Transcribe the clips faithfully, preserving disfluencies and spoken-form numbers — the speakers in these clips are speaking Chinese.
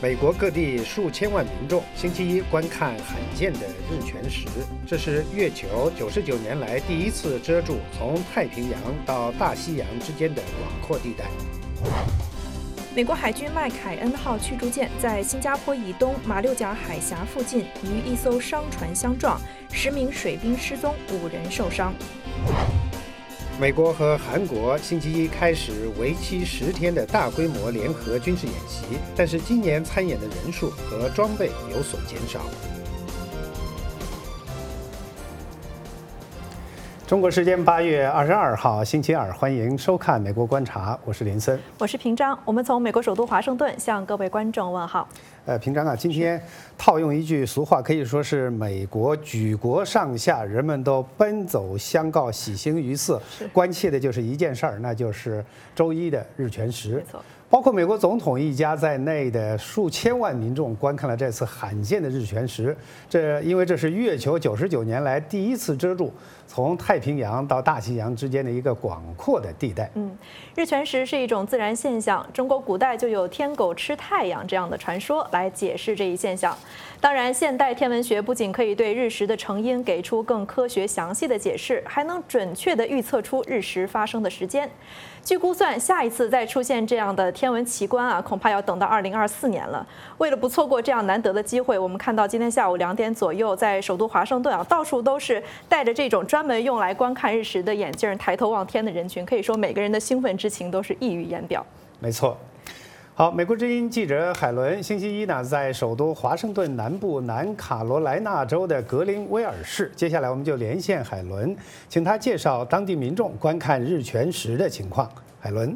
美国各地数千万民众星期一观看罕见的日全食，这是月球九十九年来第一次遮住从太平洋到大西洋之间的广阔地带。 美国海军麦凯恩号驱逐舰在新加坡以东马六甲海峡附近与一艘商船相撞，十名水兵失踪，五人受伤。 美国和韩国星期一开始为期十天的大规模联合军事演习，但是今年参演的人数和装备有所减少。中国时间八月二十二号星期二，欢迎收看《美国观察》，我是林森， 我是平章。我们从美国首都华盛顿向各位观众问好。 呃，平章啊，今天套用一句俗话，可以说是美国举国上下人们都奔走相告，喜形于色，关切的就是一件事儿，那就是周一的日全食。 没错。 包括美国总统一家在内的数千万民众观看了这次罕见的日全食。这因为这是月球九十九年来第一次遮住从太平洋到大西洋之间的一个广阔的地带。 嗯，日全食是一种自然现象，中国古代就有天狗吃太阳这样的传说来解释这一现象。当然，现代天文学不仅可以对日食的成因给出更科学详细的解释，还能准确地预测出日食发生的时间。据估算，下一次再出现这样的天文奇观啊，恐怕要等到二零二四年了。为了不错过这样难得的机会，我们看到今天下午两点左右，在首都华盛顿啊，到处都是戴着这种专门用来观看日食的眼镜，抬头望天的人群，可以说每个人的兴奋之情都是溢于言表。 没错。好，美国之音记者海伦星期一呢，在首都华盛顿南部南卡罗来纳州的格林威尔市。接下来我们就连线海伦，请他介绍当地民众观看日全食的情况。海伦。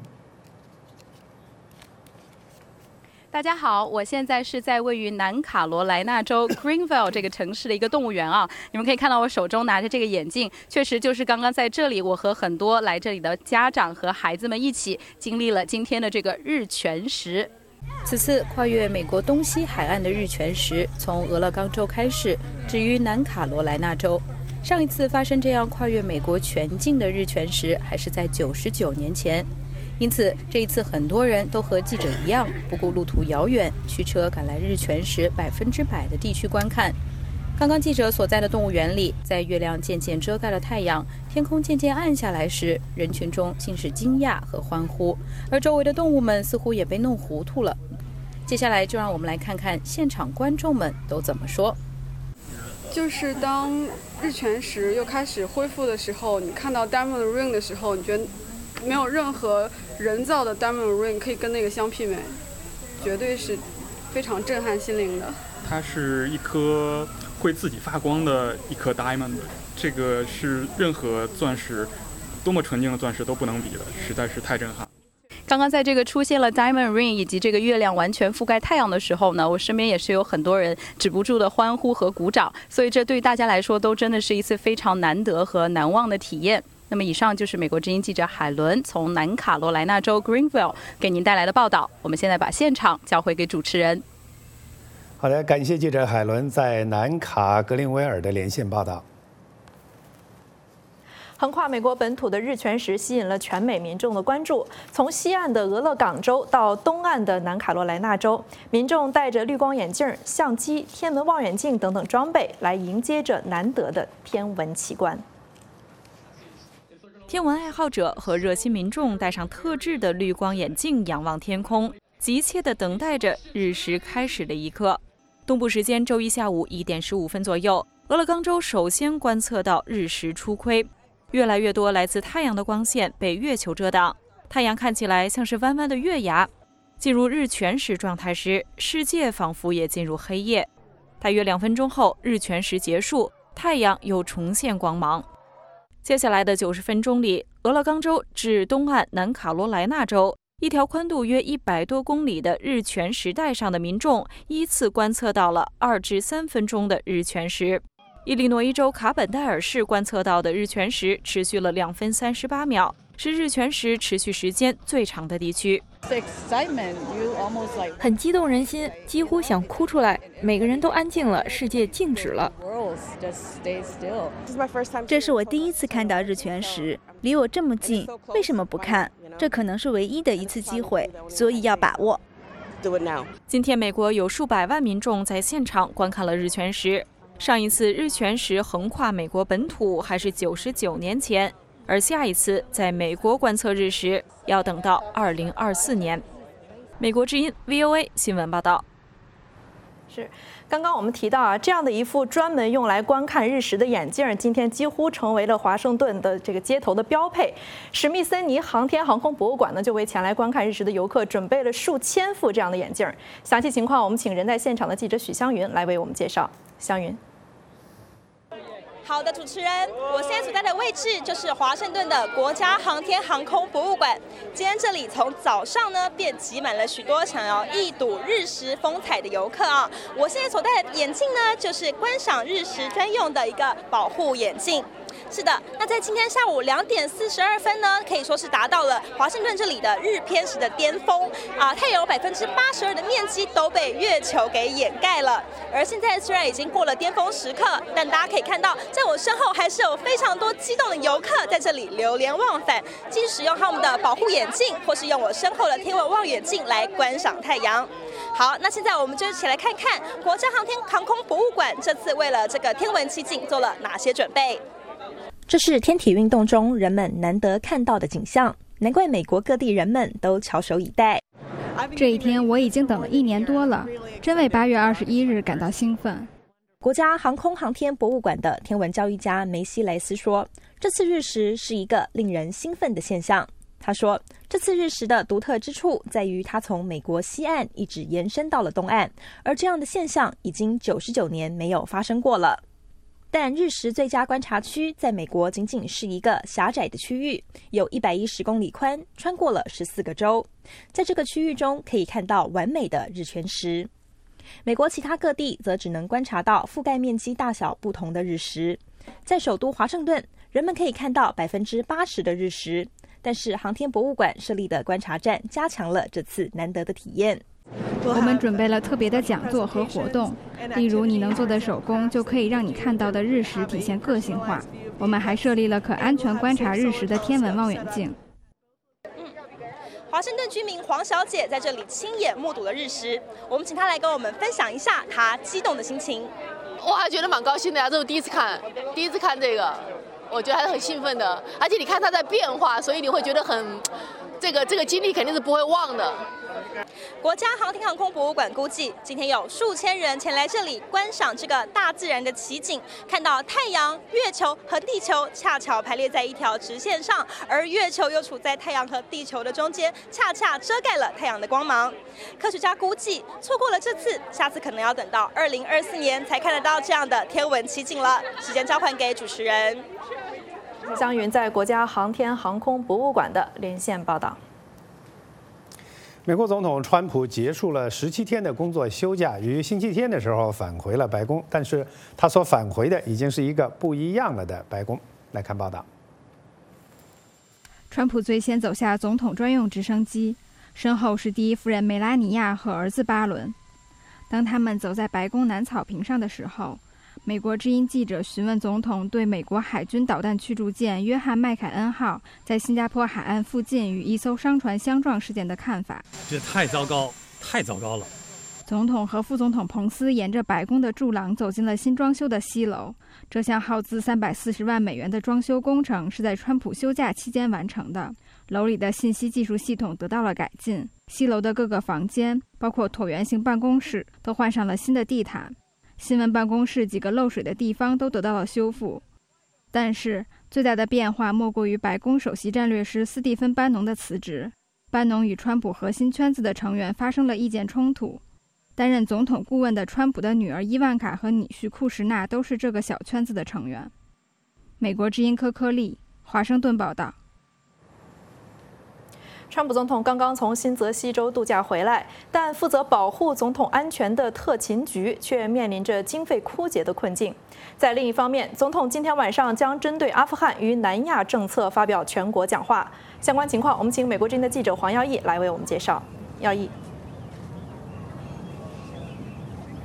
大家好，我现在是在位于南卡罗来纳州 Greenville 这个城市的一个动物园啊。你们可以看到我手中拿着这个眼镜，确实就是刚刚在这里，我和很多来这里的家长和孩子们一起经历了今天的这个日全食。 此次跨越美国东西海岸的日全食，从俄勒冈州开始，止于南卡罗来纳州。上一次发生这样跨越美国全境的日全食，还是在九十九年前。因此，这一次很多人都和记者一样，不顾路途遥远，驱车赶来日全食百分之百的地区观看。刚刚记者所在的动物园里，在月亮渐渐遮盖了太阳，天空渐渐暗下来时，人群中尽是惊讶和欢呼，而周围的动物们似乎也被弄糊涂了。接下来就让我们来看看现场观众们都怎么说。 就是当日全食又开始恢复的时候，你看到 Diamond Ring 的时候，你觉得没有任何人造的 Diamond Ring 可以跟那个相媲美，绝对是非常震撼心灵的。 它是一颗会自己发光的一颗 Diamond， 这个是任何钻石多么纯净的钻石都不能比的，实在是太震撼。 刚刚在这个出现了 Diamond Ring 以及这个月亮完全覆盖太阳的时候呢，我身边也是有很多人止不住的欢呼和鼓掌，所以这对大家来说都真的是一次非常难得和难忘的体验。那么以上就是美国之音记者海伦从南卡罗来纳州 Greenville 给您带来的报道。我们现在把现场交回给主持人。 好的，感谢记者海伦在南卡格林威尔的连线报道。 横跨美国本土的日全食吸引了全美民众的关注。从西岸的俄勒冈州到东岸的南卡罗来纳州，民众戴着绿光眼镜、相机、天文望远镜等等装备，来迎接着难得的天文奇观。 天文爱好者和热心民众戴上特制的绿光眼镜，仰望天空，急切地等待着日食开始的一刻。东部时间周一下午一点十五分左右，俄勒冈州首先观测到日食初窥。越来越多来自太阳的光线被月球遮挡，太阳看起来像是弯弯的月牙。进入日全食状态时，世界仿佛也进入黑夜。大约两分钟后，日全食结束，太阳又重现光芒。接下来的九十分钟里，俄勒冈州至东岸南卡罗来纳州一条宽度约一百多公里的日全食带上的民众依次观测到了二至三分钟的日全食。伊利诺伊州卡本戴尔市观测到的日全食持续了两分三十八秒，是日全食持续时间最长的地区。 很激动人心，几乎想哭出来。每个人都安静了，世界静止了。 这是我第一次看到日全食，离我这么近，为什么不看？这可能是唯一的一次机会，所以要把握。 do it now。 今天，美国有数百万民众在现场观看了日全食。上一次日全食横跨美国本土还是九十九年前，而下一次在美国观测日食要等到二零二四年。美国之音 V O A 新闻报道。 是，刚刚我们提到啊，这样的一副专门用来观看日食的眼镜，今天几乎成为了华盛顿的这个街头的标配。史密森尼航天航空博物馆呢，就为前来观看日食的游客准备了数千副这样的眼镜。详细情况，我们请人在现场的记者许湘云来为我们介绍。湘云。 好的，主持人，我现在所在的位置就是华盛顿的国家航天航空博物馆。今天这里从早上呢便挤满了许多想要一睹日食风采的游客啊。我现在所戴的眼镜呢，就是观赏日食专用的一个保护眼镜。是的，那在今天下午两点四十二分呢，可以说是达到了华盛顿这里的日偏食的巅峰啊！太阳有百分之八十二的面积都被月球给掩盖了。而现在虽然已经过了巅峰时刻，但大家可以看到，在我身后还是有非常多激动的游客在这里流连忘返，既使用他们的保护眼镜，或是用我身后的天文望远镜来观赏太阳。好，那现在我们就一起来看看国家航天航空博物馆这次为了这个天文奇景做了哪些准备。 这是天体运动中人们难得看到的景象，难怪美国各地人们都翘首以待。 这一天我已经等了一年多了，真为八月二十一日感到兴奋。 国家航空航天博物馆的天文教育家梅西莱斯说，这次日食是一个令人兴奋的现象。他说，这次日食的独特之处在于它从美国西岸一直延伸到了东岸，而这样的现象已经九十九年没有发生过了。但日食最佳观察区在美国仅仅是一个狭窄的区域，有一百一十公里宽，穿过了十四个州。在这个区域中可以看到完美的日全食。美国其他各地则只能观察到覆盖面积大小不同的日食。在首都华盛顿，人们可以看到百分之八十的日食，但是航天博物馆设立的观察站加强了这次难得的体验。 我们准备了特别的讲座和活动，例如你能做的手工就可以让你看到的日食体现个性化。我们还设立了可安全观察日食的天文望远镜。 嗯，华盛顿居民黄小姐在这里亲眼目睹了日食，我们请她来跟我们分享一下她激动的心情。 我还觉得蛮高兴的呀，这是第一次看，第一次看这个，我觉得还是很兴奋的。而且你看它在变化，所以你会觉得很，这个这个经历肯定是不会忘的。 国家航天航空博物馆估计，今天有数千人前来这里观赏这个大自然的奇景，看到太阳、月球和地球恰巧排列在一条直线上，而月球又处在太阳和地球的中间，恰恰遮盖了太阳的光芒。科学家估计，错过了这次，下次可能要等到二零二四年才看得到这样的天文奇景了。时间交还给主持人。 湘云在国家航天航空博物馆的连线报道。 美国总统川普结束了十七天的工作休假，于星期天的时候返回了白宫，但是他所返回的已经是一个不一样了的白宫。来看报道。 川普最先走下总统专用直升机，身后是第一夫人梅拉尼亚和儿子巴伦。当他们走在白宫南草坪上的时候，美国之音记者询问总统对美国海军导弹驱逐舰约翰麦凯恩号在新加坡海岸附近与一艘商船相撞事件的看法。 这太糟糕，太糟糕了。 总统和副总统彭斯沿着白宫的柱廊走进了新装修的西楼。这项耗资三百四十万美元的装修工程是在川普休假期间完成的。楼里的信息技术系统得到了改进，西楼的各个房间，包括椭圆形办公室，都换上了新的地毯。新闻办公室几个漏水的地方都得到了修复，但是最大的变化莫过于白宫首席战略师斯蒂芬·班农的辞职。班农与川普核心圈子的成员发生了意见冲突。担任总统顾问的川普的女儿伊万卡和女婿库什纳都是这个小圈子的成员。美国之音科科利，华盛顿报道。 川普总统刚刚从新泽西州度假回来，但负责保护总统安全的特勤局却面临着经费枯竭的困境。在另一方面，总统今天晚上将针对阿富汗与南亚政策发表全国讲话。相关情况，我们请美国之音的记者黄耀义来为我们介绍。耀义。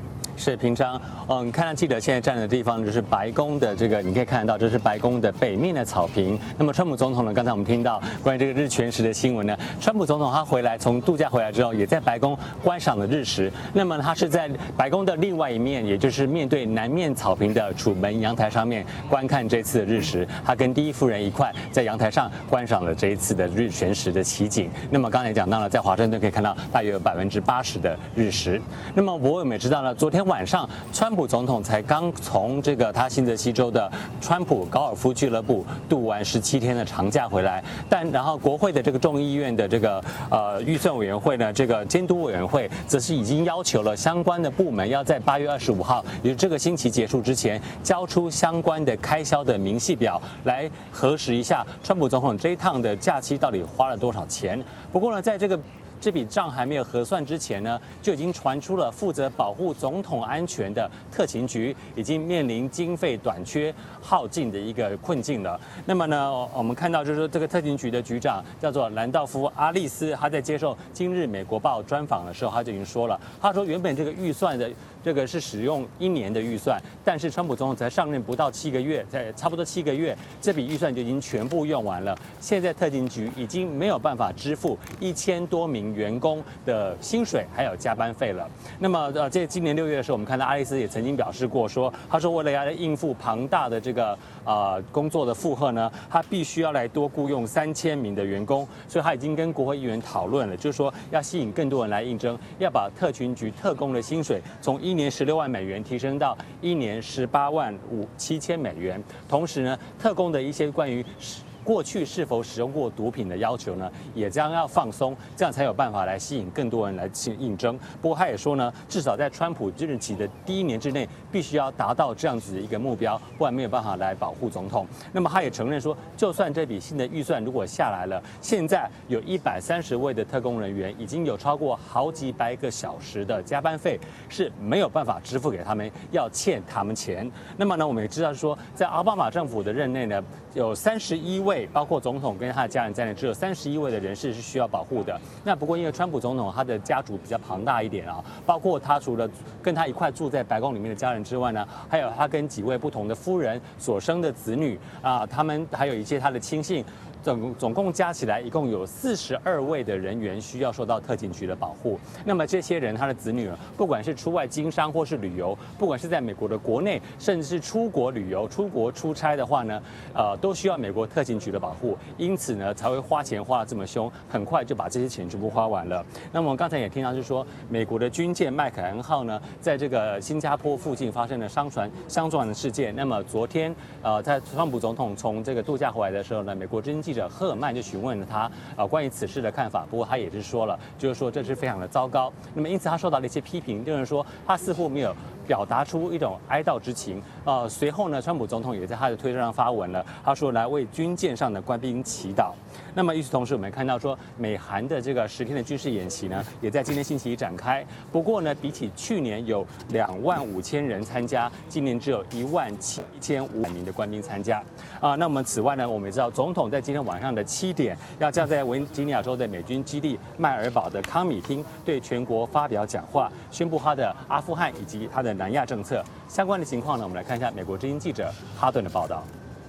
是平常，嗯，看到记者现在站的地方就是白宫的这个，你可以看得到，这是白宫的北面的草坪。那么川普总统呢，刚才我们听到关于这个日全食的新闻呢，川普总统他回来从度假回来之后，也在白宫观赏了日食。那么他是在白宫的另外一面，也就是面对南面草坪的楚门阳台上面观看这次的日食。他跟第一夫人一块在阳台上观赏了这一次的日全食的奇景。那么刚才讲到了，在华盛顿可以看到大约有百分之八十的日食。那么我们也知道呢，昨天晚上川普总统才刚从这个他新泽西州的川普高尔夫俱乐部度完十七天的长假回来，但然后国会的这个众议院的这个呃预算委员会呢，这个监督委员会则是已经要求了相关的部门要在八月二十五号，也就是这个星期结束之前，交出相关的开销的明细表，来核实一下川普总统这一趟的假期到底花了多少钱。不过呢，在这个这笔账还没有核算之前呢，就已经传出了负责保护总统安全的特勤局已经面临经费短缺耗尽的一个困境了。那么呢，我们看到就是说，这个特勤局的局长叫做兰道夫·阿利斯，他在接受《今日美国报》专访的时候，他就已经说了，他说原本这个预算的这个是使用一年的预算，但是川普总统才上任不到七个月，在差不多七个月，这笔预算就已经全部用完了。现在特勤局已经没有办法支付一千多名员工的薪水还有加班费了。那么呃，在今年六月的时候，我们看到阿利斯也曾经表示过说，他说为了要应付庞大的这个呃工作的负荷呢，他必须要来多雇佣三千名的员工，所以他已经跟国会议员讨论了，就是说要吸引更多人来应征，要把特勤局特工的薪水从一年十六万美元提升到一年十八万五七千美元。同时呢，特工的一些关于过去是否使用过毒品的要求呢，也将要放松，这样才有办法来吸引更多人来应征。不过他也说呢，至少在川普任期的第一年之内，必须要达到这样子的一个目标，不然没有办法来保护总统。那么他也承认说，就算这笔新的预算如果下来了，现在有一百三十位的特工人员，已经有超过好几百个小时的加班费是没有办法支付给他们，要欠他们钱。那么呢，我们也知道说，在奥巴马政府的任内呢，有三十一位。包括总统跟他的家人在内，只有三十一位的人士是需要保护的。那不过因为川普总统他的家族比较庞大一点啊，包括他除了跟他一块住在白宫里面的家人之外呢，还有他跟几位不同的夫人所生的子女啊，他们还有一些他的亲信。总总共加起来，一共有四十二位的人员需要受到特勤局的保护。那么这些人，他的子女，不管是出外经商或是旅游，不管是在美国的国内，甚至是出国旅游、出国出差的话呢，呃，都需要美国特勤局的保护。因此呢，才会花钱花得这么凶，很快就把这些钱全部花完了。那么我们刚才也听到，就是说，美国的军舰麦凯恩号呢，在这个新加坡附近发生了商船相撞的事件。那么昨天，呃，在川普总统从这个度假回来的时候呢，美国之音记者赫尔曼就询问了他呃关于此事的看法，不过他也是说了，就是说这是非常的糟糕。那么因此他受到了一些批评，就是说他似乎没有表达出一种哀悼之情。呃，随后呢，川普总统也在他的推特上发文了，他说来为军舰上的官兵祈祷。那么与此同时，我们看到说美韩的这个十天的军事演习呢，也在今天星期一展开。不过呢，比起去年有两万五千人参加，今年只有一万七千五百名的官兵参加。啊，那我们此外呢，我们也知道总统在今天晚上的七点要将在维吉尼亚州的美军基地迈尔堡的康米厅对全国发表讲话，宣布他的阿富汗以及他的南亚政策。相关的情况呢，我们来看一下美国之音记者哈顿的报道。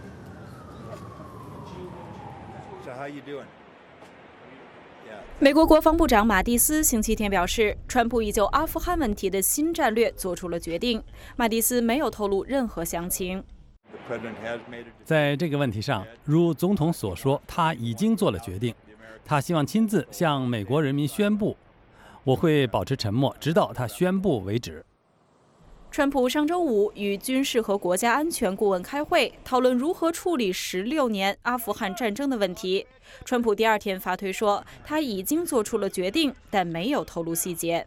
美国国防部长马蒂斯星期天表示，川普已就阿富汗问题的新战略做出了决定。马蒂斯没有透露任何详情。 在这个问题上，如总统所说，他已经做了决定。他希望亲自向美国人民宣布，我会保持沉默，直到他宣布为止。 川普上周五与军事和国家安全顾问开会，讨论如何处理十六年阿富汗战争的问题。川普第二天发推说，他已经做出了决定，但没有透露细节。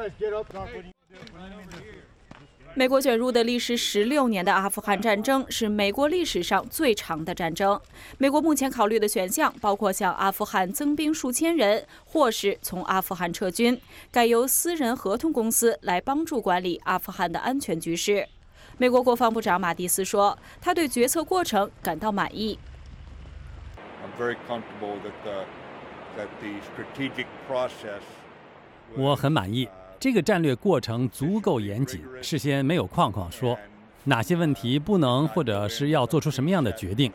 美国卷入的历时十六年的阿富汗战争是美国历史上最长的战争。美国目前考虑的选项包括向阿富汗增兵数千人，或是从阿富汗撤军，改由私人合同公司来帮助管理阿富汗的安全局势。美国国防部长马蒂斯说，他对决策过程感到满意。 我很满意。 这个战略过程足够严谨，事先没有框框说哪些问题不能，或者是要做出什么样的决定。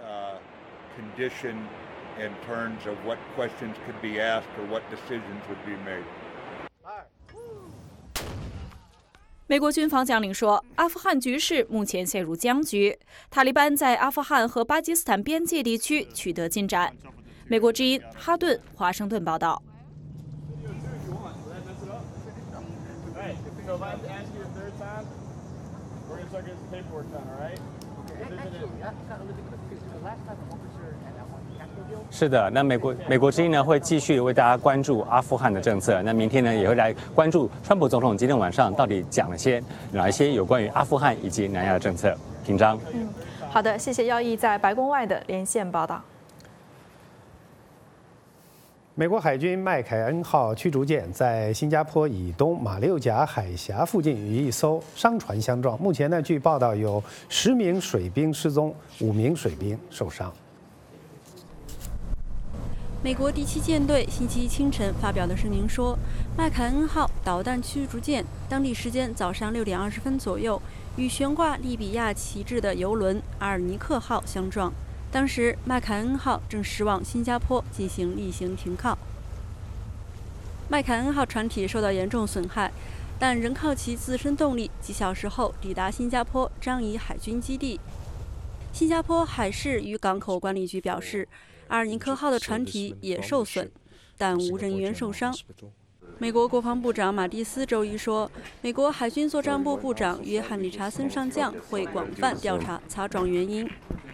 美国军方将领说，阿富汗局势目前陷入僵局，塔利班在阿富汗和巴基斯坦边界地区取得进展。美国之音哈顿，华盛顿报道。 是的，那美国美国之音呢会继续为大家关注阿富汗的政策。那明天呢也会来关注川普总统今天晚上到底讲了些哪一些有关于阿富汗以及南亚的政策。平章， 嗯，好的，谢谢耀毅在白宫外的连线报道。 美国海军麦凯恩号驱逐舰在新加坡以东马六甲海峡附近与一艘商船相撞，目前呢，据报道有十名水兵失踪，五名水兵受伤。 美国第七舰队星期一清晨发表的声明说，麦凯恩号导弹驱逐舰当地时间早上六点二十分左右与悬挂利比亚旗帜的油轮阿尔尼克号相撞。当时，麦凯恩号正驶往新加坡进行例行停靠。麦凯恩号船体受到严重损害，但仍靠其自身动力几小时后抵达新加坡樟宜海军基地。新加坡海事与港口管理局表示，阿尔尼克号的船体也受损，但无人员受伤。美国国防部长马蒂斯周一说，美国海军作战部部长约翰·理查森上将会广泛调查擦撞原因。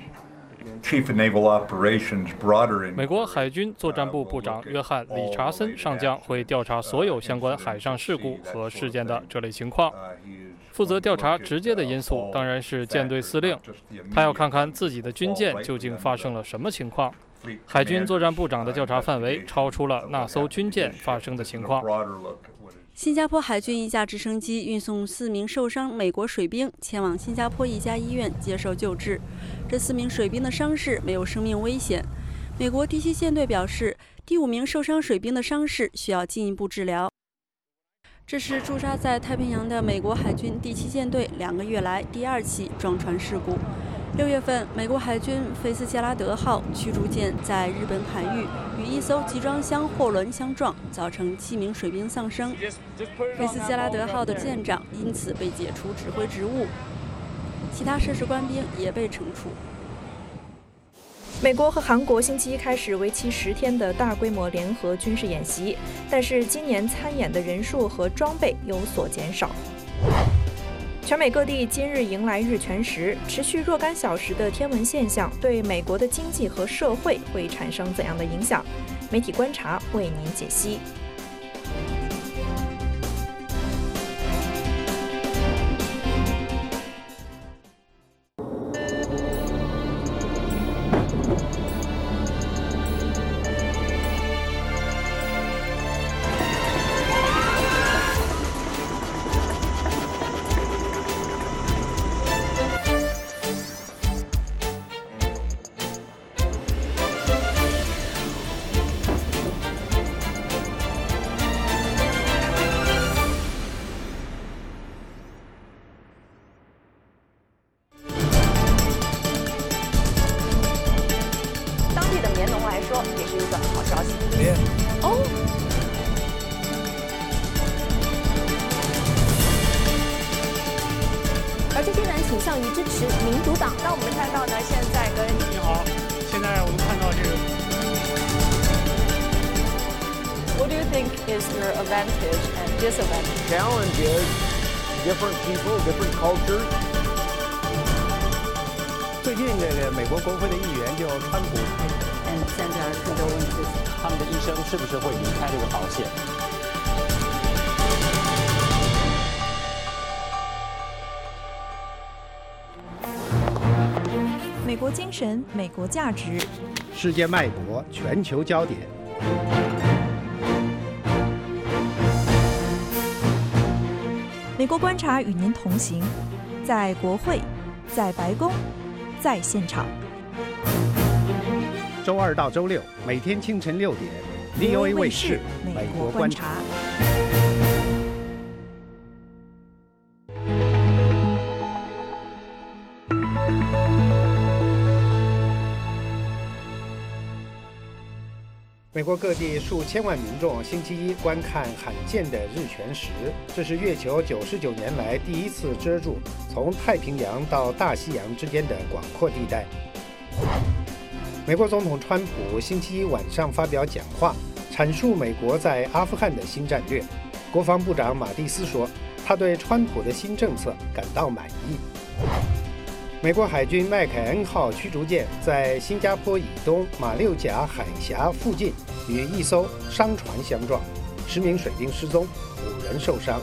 美国海军作战部部长约翰·理查森上将会调查所有相关海上事故和事件的这类情况。负责调查直接的因素当然是舰队司令，他要看看自己的军舰究竟发生了什么情况。海军作战部长的调查范围超出了那艘军舰发生的情况。 新加坡海军一架直升机运送四名受伤美国水兵前往新加坡一家医院接受救治，这四名水兵的伤势没有生命危险。美国第七舰队表示，第五名受伤水兵的伤势需要进一步治疗。这是驻扎在太平洋的美国海军第七舰队两个月来第二起撞船事故。六月份，美国海军菲斯杰拉德号驱逐舰在日本海域与一艘集装箱货轮相撞，造成七名水兵丧生。菲斯杰拉德号的舰长因此被解除指挥职务，其他涉事官兵也被惩处。 美国和韩国星期一开始为期十天的大规模联合军事演习，但是今年参演的人数和装备有所减少。全美各地今日迎来日全食，持续若干小时的天文现象对美国的经济和社会会产生怎样的影响？媒体观察为您解析。 而这些人倾向于支持民主党。那我们看到呢，现在跟你好，现在我们看到这个。 What do you think is your advantage and disadvantage? Challenge is different people, different cultures. 最近这个美国国会的议员就川普 ，and Senator Trudeau， 他们的医生是不是会离开这个保险？ 美国精神，美国价值， 世界脉搏，全球焦点。 美国观察与您同行，在国会，在白宫，在现场。 周二到周六，每天清晨六点 ，V O A 卫视《美国观察》。 美国各地数千万民众星期一观看罕见的日全食，这是月球九十九年来第一次遮住从太平洋到大西洋之间的广阔地带。美国总统川普星期一晚上发表讲话，阐述美国在阿富汗的新战略。国防部长马蒂斯说，他对川普的新政策感到满意。美国海军麦凯恩号驱逐舰在新加坡以东马六甲海峡附近与一艘商船相撞，十名水兵失踪，五人受伤。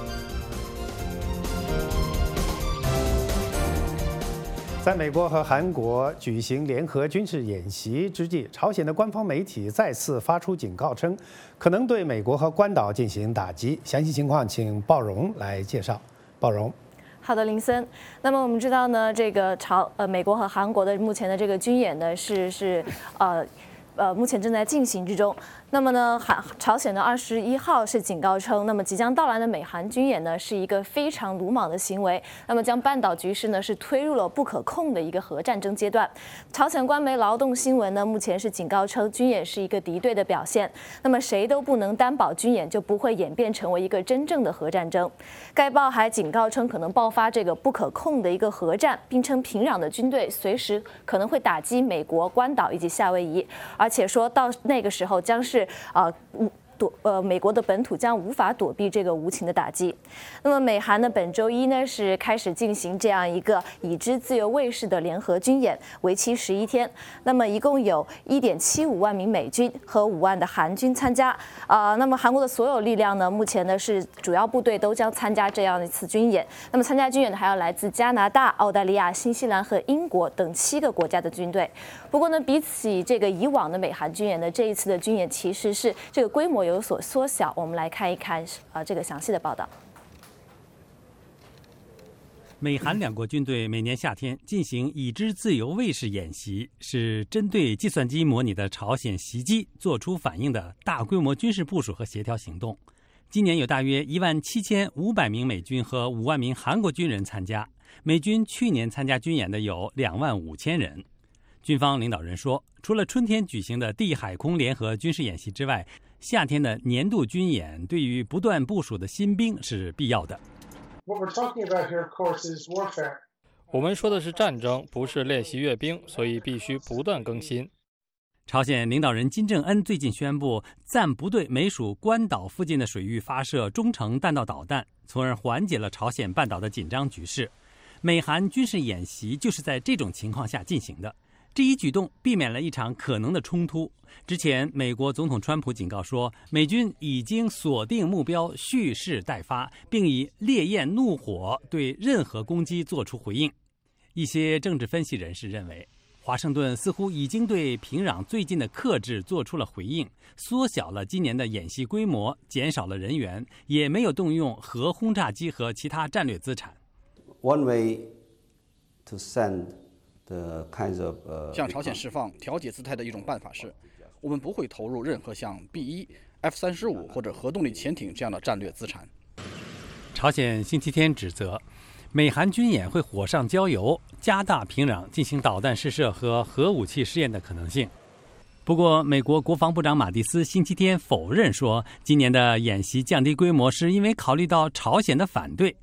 在美国和韩国举行联合军事演习之际，朝鲜的官方媒体再次发出警告，称可能对美国和关岛进行打击。详细情况，请鲍荣来介绍。鲍荣。 好的，林森。那么我们知道呢，这个朝呃美国和韩国的目前的这个军演呢是是呃呃目前正在进行之中。那么呢，韩朝鲜的二十一号是警告称，那么即将到来的美韩军演呢是一个非常鲁莽的行为，那么将半岛局势呢是推入了不可控的一个核战争阶段。朝鲜官媒劳动新闻呢目前是警告称，军演是一个敌对的表现，那么谁都不能担保军演就不会演变成为一个真正的核战争。该报还警告称可能爆发这个不可控的一个核战，并称平壤的军队随时可能会打击美国、关岛以及夏威夷，而且说到那个时候将是啊，躲呃，美国的本土将无法躲避这个无情的打击。那么，美韩呢本周一呢是开始进行这样一个已知自由卫士的联合军演，为期十一天。那么，一共有一点七五万名美军和五万的韩军参加。啊、呃，那么韩国的所有力量呢，目前呢是主要部队都将参加这样一次军演。那么，参加军演的还要来自加拿大、澳大利亚、新西兰和英国等七个国家的军队。不过呢，比起这个以往的美韩军演呢，这一次的军演其实是这个规模有所缩小。我们来看一看啊这个详细的报道。 美韩两国军队每年夏天进行已知自由卫士演习，是针对计算机模拟的朝鲜袭击做出反应的大规模军事部署和协调行动。今年有大约一万七千五百名美军和五万名韩国军人参加，美军去年参加军演的有两万五千人。军方领导人说，除了春天举行的地海空联合军事演习之外，夏天的年度军演对于不断部署的新兵是必要的。 我们说的是战争，不是练习阅兵，所以必须不断更新。 朝鲜领导人金正恩最近宣布，暂不对美属关岛附近的水域发射中程弹道导弹，从而缓解了朝鲜半岛的紧张局势。美韩军事演习就是在这种情况下进行的。这一举动避免了一场可能的冲突。之前，美国总统川普警告说，美军已经锁定目标，蓄势待发，并以烈焰怒火对任何攻击作出回应。一些政治分析人士认为，华盛顿似乎已经对平壤最近的克制做出了回应，缩小了今年的演习规模，减少了人员，也没有动用核轰炸机和其他战略资产。 One way to send Kind of, uh, 向朝鲜释放调节姿态的一种办法是，我们不会投入任何像 B 一、F 三十五或者核动力潜艇这样的战略资产。 朝鲜星期天指责，美韩军演会火上浇油，加大平壤进行导弹试射和核武器试验的可能性。不过，美国国防部长马蒂斯星期天否认说，今年的演习降低规模是因为考虑到朝鲜的反对。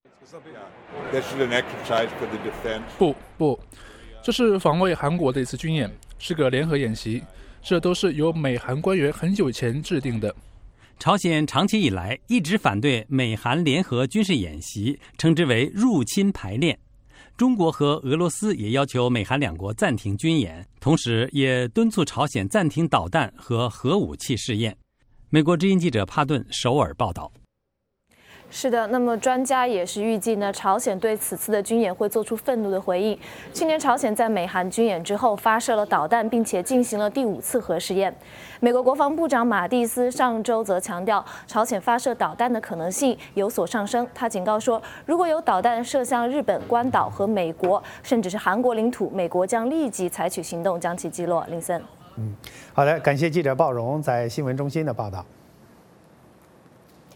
不不，这是防卫韩国的一次军演，是个联合演习，这都是由美韩官员很久前制定的。 朝鲜长期以来一直反对美韩联合军事演习，称之为入侵排练。中国和俄罗斯也要求美韩两国暂停军演，同时也敦促朝鲜暂停导弹和核武器试验。美国之音记者帕顿首尔报道。 是的，那么专家也是预计呢，朝鲜对此次的军演会做出愤怒的回应。去年朝鲜在美韩军演之后发射了导弹，并且进行了第五次核试验。美国国防部长马蒂斯上周则强调，朝鲜发射导弹的可能性有所上升。他警告说，如果有导弹射向日本、关岛和美国，甚至是韩国领土，美国将立即采取行动将其击落。林森， 嗯，好的，感谢记者鲍荣在新闻中心的报道。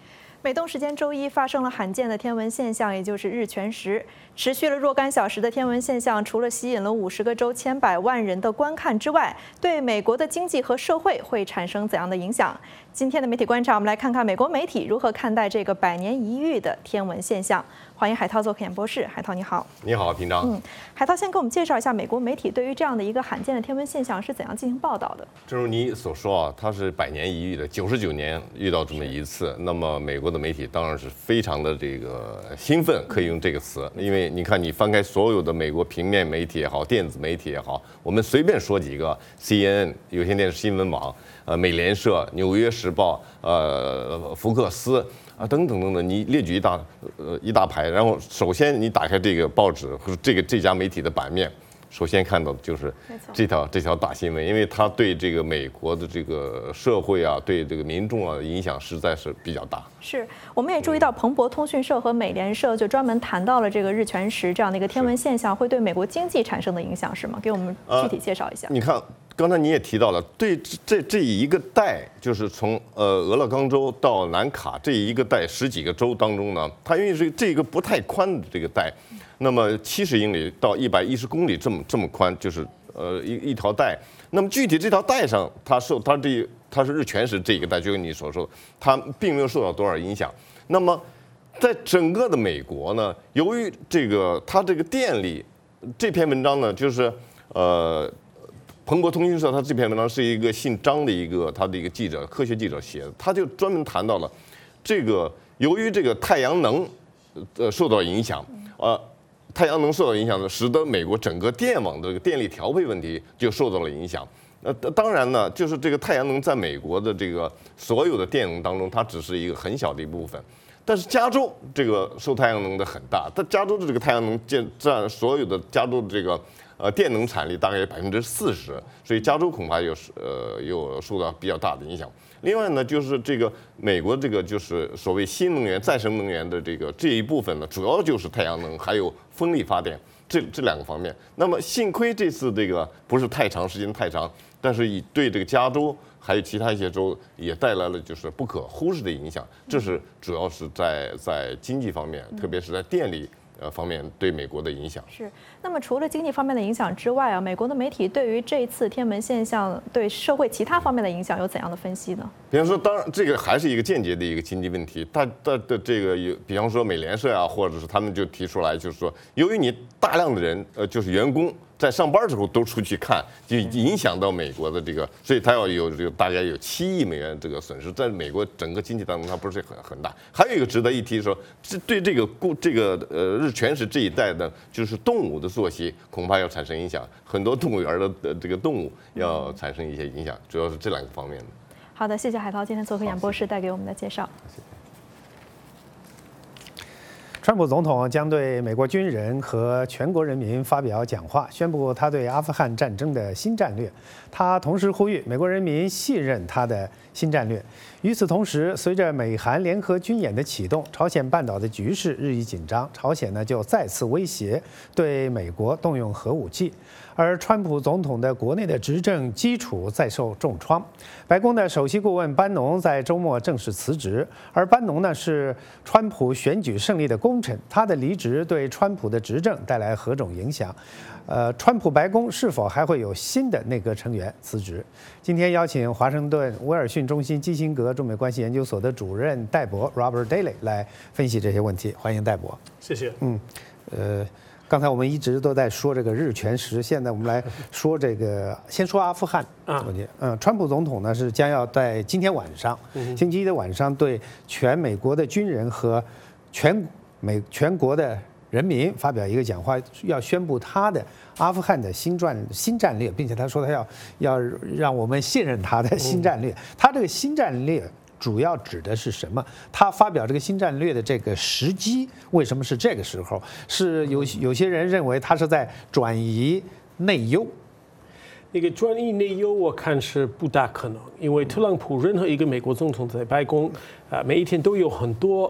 美东时间周一发生了罕见的天文现象，也就是日全食。持续了若干小时的天文现象，除了吸引了五十个州千百万人的观看之外，对美国的经济和社会会产生怎样的影响？今天的媒体观察，我们来看看美国媒体如何看待这个百年一遇的天文现象。欢迎海涛做客演播室，海涛你好。 你好，平常。 嗯，海涛先给我们介绍一下美国媒体对于这样的一个罕见的天文现象是怎样进行报道的。 正如你所说啊，它是百年一遇的，九十九年遇到这么一次。那么美国的媒体当然是非常的这个兴奋，可以用这个词，因为你看，你翻开所有的美国平面媒体也好，电子媒体也好，我们随便说几个 ，C N N 有线电视新闻网，呃，美联社、纽约时报，呃，福克斯。啊，等等等等，你列举一大呃一大排，然后首先你打开这个报纸或者这个这家媒体的版面，首先看到的就是这条这条大新闻，因为它对这个美国的这个社会啊，对这个民众啊影响实在是比较大。 是，我们也注意到彭博通讯社和美联社就专门谈到了这个日全食这样的一个天文现象会对美国经济产生的影响，是吗？给我们具体介绍一下。 呃、你看。刚才你也提到了，对这这一个带，就是从呃俄勒冈州到南卡这一个带十几个州当中呢，它因为是这个不太宽的这个带，那么七十英里到一百一十公里这么这么宽，就是呃一一条带。那么具体这条带上，它受它这它是日全食这一个带，就跟你所说，它并没有受到多少影响。那么在整个的美国呢，由于这个它这个电力，这篇文章呢就是呃。彭博通讯社，他这篇文章是一个姓张的一个他的一个记者，科学记者写的，他就专门谈到了这个由于这个太阳能呃受到影响，呃，太阳能受到影响呢，使得美国整个电网的这个电力调配问题就受到了影响。呃，当然呢，就是这个太阳能在美国的这个所有的电能当中，它只是一个很小的一部分。但是加州这个受太阳能的很大，但加州的这个太阳能占占所有的加州的这个。呃，电能产力大概有百分之四十，所以加州恐怕有呃有受到比较大的影响。另外呢，就是这个美国这个就是所谓新能源、再生能源的这个这一部分呢，主要就是太阳能还有风力发电这这两个方面。那么幸亏这次这个不是太长时间太长，但是以对这个加州还有其他一些州也带来了就是不可忽视的影响。这是主要是在在经济方面，特别是在电力。呃，方面对美国的影响是。那么除了经济方面的影响之外啊，美国的媒体对于这次天文现象对社会其他方面的影响有怎样的分析呢？ 比方说，当然这个还是一个间接的一个经济问题。它的的这个有，比方说美联社啊，或者是他们就提出来，就是说，由于你大量的人，呃，就是员工在上班的时候都出去看，就影响到美国的这个，所以它要有这个大概有七亿美元这个损失，在美国整个经济当中它不是很很大。还有一个值得一提说，这对这个故这个呃日全食这一带的，就是动物的作息恐怕要产生影响，很多动物园的这个动物要产生一些影响，主要是这两个方面的。 好的，谢谢海涛今天做客演播室带给我们的介绍。 谢谢。 川普总统将对美国军人和全国人民发表讲话，宣布他对阿富汗战争的新战略。他同时呼吁美国人民信任他的新战略。与此同时，随着美韩联合军演的启动，朝鲜半岛的局势日益紧张，朝鲜呢就再次威胁对美国动用核武器。而川普总统的国内的执政基础再受重创。白宫的首席顾问班农在周末正式辞职，而班农呢是川普选举胜利的功臣，他的离职对川普的执政带来何种影响？呃，川普白宫是否还会有新的内阁成员辞职？今天邀请华盛顿威尔逊中心基辛格中美关系研究所的主任戴博 Robert Daly 来分析这些问题。欢迎戴博。 谢谢。 嗯，呃。刚才我们一直都在说这个日全食，现在我们来说这个，先说阿富汗问题。嗯，川普总统呢是将要在今天晚上，星期一的晚上，对全美国的军人和全美全国的人民发表一个讲话，要宣布他的阿富汗的新战新战略，并且他说他要要让我们信任他的新战略。他这个新战略主要指的是什么？他发表这个新战略的这个时机，为什么是这个时候？是有有些人认为他是在转移内忧。 那个转移内忧，我看是不大可能，因为特朗普任何一个美国总统在白宫啊、呃，每一天都有很多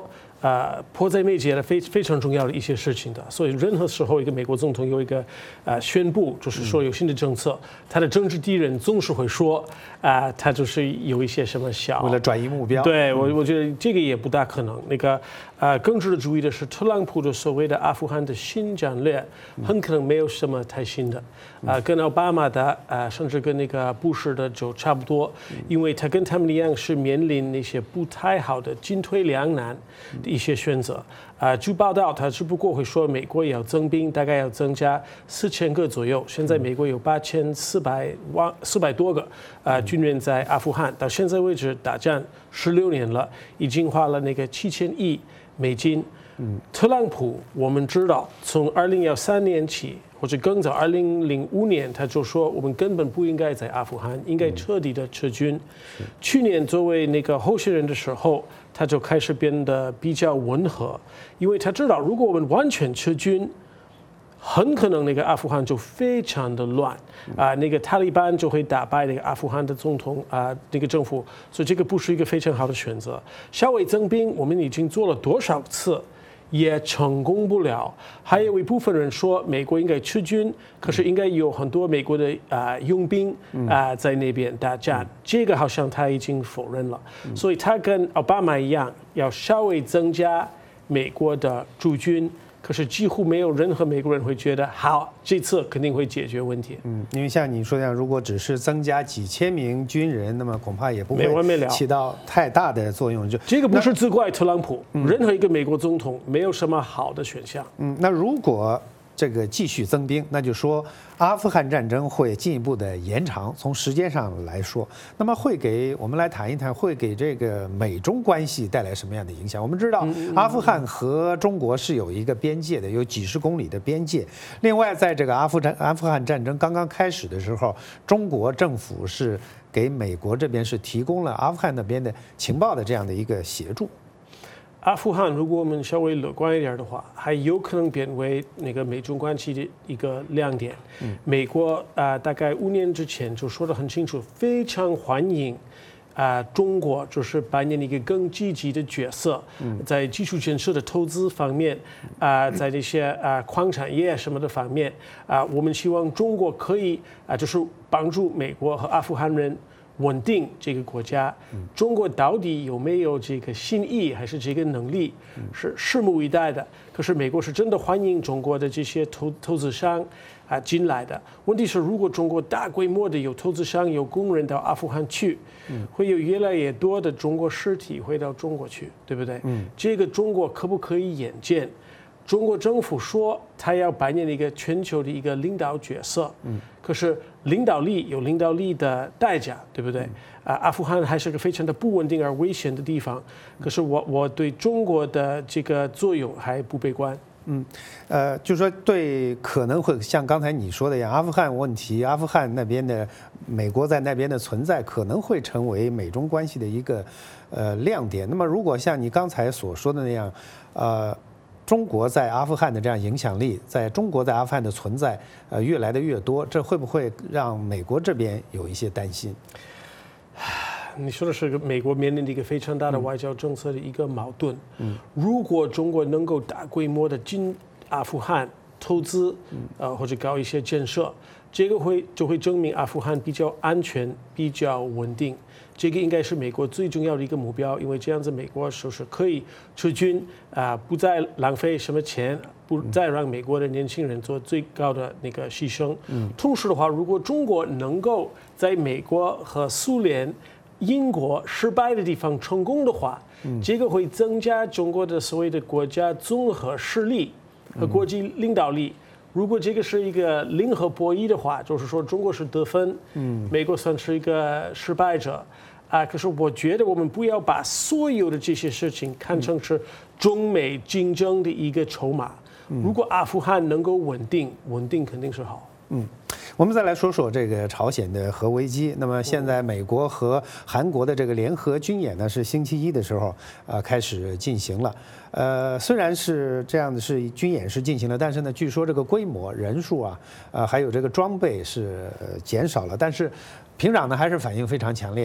呃，迫在眉睫的非非常重要的一些事情的，所以任何时候一个美国总统有一个呃宣布，就是说有新的政策，他的政治敌人总是会说啊、呃，他就是有一些什么小为了转移目标。 对我我觉得这个也不大可能。那个呃，更值得注意的是，特朗普的所谓的阿富汗的新战略，很可能没有什么太新的，啊、呃，跟奥巴马的呃，甚至跟那个布什的就差不多，因为他跟他们一样是面临那些不太好的进退两难的一些选择。啊、呃，据报道，他只不过会说美国也要增兵，大概要增加四千个左右。现在美国有八千四百万四百多个啊、呃、军人在阿富汗，到现在为止打战十六年了，已经花了那个七千亿美金。嗯，特朗普我们知道，从二零幺三年起，或者更早，二零零五年他就说我们根本不应该在阿富汗，应该彻底的撤军。嗯、去年作为那个候选人的时候，他就开始变得比较温和，因为他知道，如果我们完全撤军，很可能那个阿富汗就非常的乱啊、呃，那个塔利班就会打败那个阿富汗的总统啊、呃，那个政府，所以这个不是一个非常好的选择。稍微增兵，我们已经做了多少次？也成功不了，还有一部分人说美国应该撤军，可是应该有很多美国的啊、呃、佣兵啊、呃、在那边打仗，这个好像他已经否认了，所以他跟奥巴马一样，要稍微增加美国的驻军。可是几乎没有任何美国人会觉得好，这次肯定会解决问题。 嗯，因为像你说的，如果只是增加几千名军人，那么恐怕也不会起到太大的作用。就这个不是责怪特朗普，嗯、任何一个美国总统没有什么好的选项。 嗯，那如果这个继续增兵，那就说阿富汗战争会进一步的延长。从时间上来说，那么会给我们来谈一谈，会给这个美中关系带来什么样的影响？我们知道，阿富汗和中国是有一个边界的，有几十公里的边界。另外，在这个阿富战阿富汗战争刚刚开始的时候，中国政府是给美国这边是提供了阿富汗那边的情报的这样的一个协助。 阿富汗，如果我们稍微乐观一点的话，还有可能变为那个美中关系的一个亮点。嗯、美国啊、呃，大概五年之前就说得很清楚，非常欢迎啊、呃、中国就是扮演一个更积极的角色，嗯、在基础建设的投资方面，啊、呃，在这些啊、呃、矿产业什么的方面，啊、呃，我们希望中国可以啊、呃，就是帮助美国和阿富汗人稳定这个国家。中国到底有没有这个心意还是这个能力，是拭目以待的。可是美国是真的欢迎中国的这些投投资商啊进来的。问题是，如果中国大规模的有投资商有工人到阿富汗去，会有越来越多的中国尸体回到中国去，对不对？嗯，这个中国可不可以眼见？中国政府说他要扮演一个全球的一个领导角色，嗯，可是领导力有领导力的代价，对不对？啊，阿富汗还是个非常的不稳定而危险的地方，可是我我对中国的这个作用还不悲观。 嗯，呃，就说对，可能会像刚才你说的一样，阿富汗问题，阿富汗那边的美国在那边的存在，可能会成为美中关系的一个呃亮点。那么，如果像你刚才所说的那样，呃。中国在阿富汗的这样影响力，在中国在阿富汗的存在，呃，越来的越多，这会不会让美国这边有一些担心？ 你说的是美国面临的一个非常大的外交政策的一个矛盾。嗯，如果中国能够大规模的进阿富汗投资，呃，或者搞一些建设，这个会就会证明阿富汗比较安全、比较稳定。这个应该是美国最重要的一个目标，因为这样子美国就是可以撤军啊、呃，不再浪费什么钱，不再让美国的年轻人做最高的那个牺牲。嗯，同时的话，如果中国能够在美国和苏联、英国失败的地方成功的话，嗯，这个会增加中国的所谓的国家综合实力和国际领导力。如果这个是一个零和博弈的话，就是说中国是得分，嗯，美国算是一个失败者，啊，可是我觉得我们不要把所有的这些事情看成是中美竞争的一个筹码。如果阿富汗能够稳定，稳定肯定是好。 嗯，我们再来说说这个朝鲜的核危机。那么现在美国和韩国的这个联合军演呢，是星期一的时候呃开始进行了。呃，虽然是这样的，是军演是进行了，但是呢，据说这个规模、人数啊，呃，还有这个装备是减少了，但是平壤呢还是反应非常强烈的。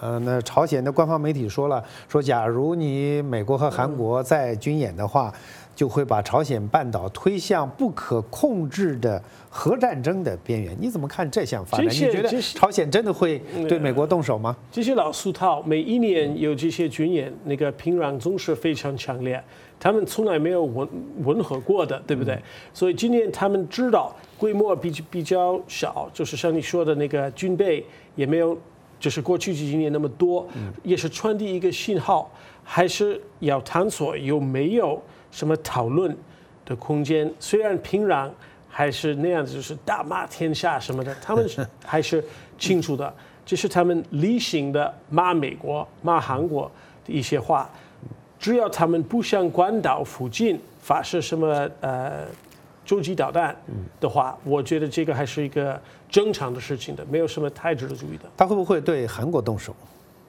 呃，那朝鲜的官方媒体说了，说假如你美国和韩国再军演的话，就会把朝鲜半岛推向不可控制的核战争的边缘。你怎么看这项发展？你觉得朝鲜真的会对美国动手吗？ 这些老俗套，每一年有这些军演，那个平壤总是非常强烈，他们从来没有吻吻合过的，对不对？嗯、所以今年他们知道规模比比较小，就是像你说的那个军备也没有，就是过去几年那么多，嗯、也是传递一个信号，还是要探索有没有什么讨论的空间。虽然平壤还是那样子，就是大骂天下什么的，他们还是清楚的，这是他们例行的骂美国、骂韩国的一些话。只要他们不向关岛附近发射什么呃洲际导弹的话，我觉得这个还是一个正常的事情的，没有什么太值得注意的。 他会不会对韩国动手？